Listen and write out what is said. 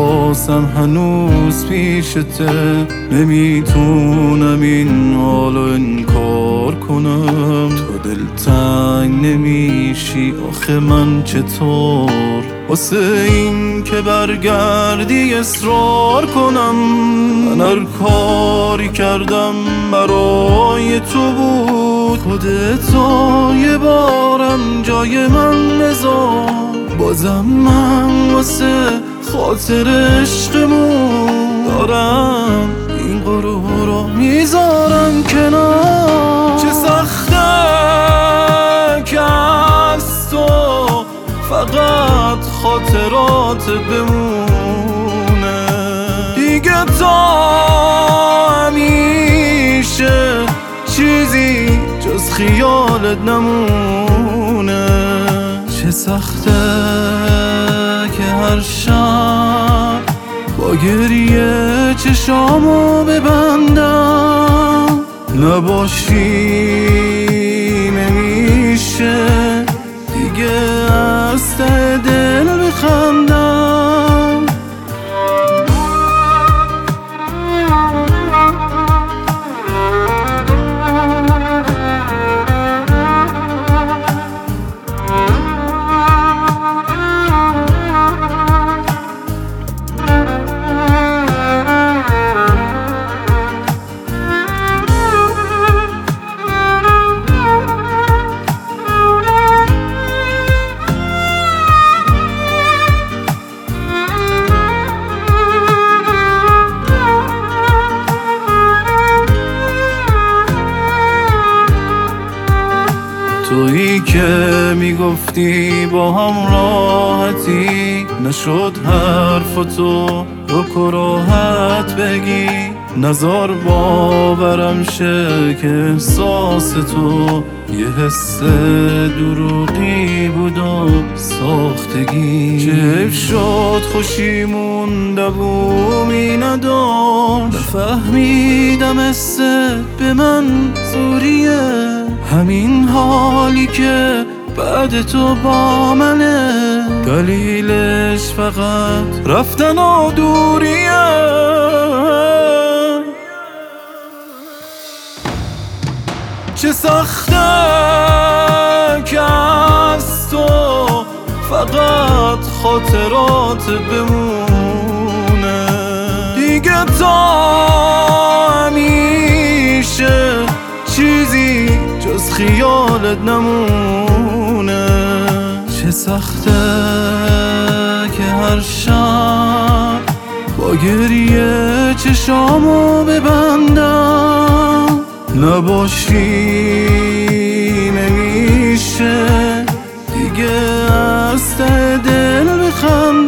حواسم هنوز پیشته، نمیتونم این حالو انکار کنم. تو دلتنگ نمیشی آخه من چطور واسه این که برگردی اصرار کنم؟ من هر کاری کردم برای تو بود، خودتو یه بارم جای من بذار. بازم من واسه خاطر عشقمون دارم این غرور رو میذارم کنار. چه سخته که از تو فقط خاطرات بمونه، دیگه تا همیشه چیزی جز خیالت نمونه. چه سخته که هر شب با گریه چشامو ببندم، نباشی نمیشه دیگه از ته دل بخندم. تویی که میگفتی با هم راحتی، نشد حرفتو رو راحت بگی. نزار باورم شه که احساس تو یه حس دروغی بود و ساختگی. چه شد خوشیمون دوومی نداشت، نفهمیدم حست به من زوریه. همین حالی که بعد تو با منه، دلیلش فقط رفتن و دوریه. چه سخته که از تو فقط خاطرات بمونه، دیگه تا همیشه چیزی جز خیالت نمونه. چه سخته که هر شب با گریه چشامو ببندم، نباشی نمیشه دیگه از ته دل بخندم.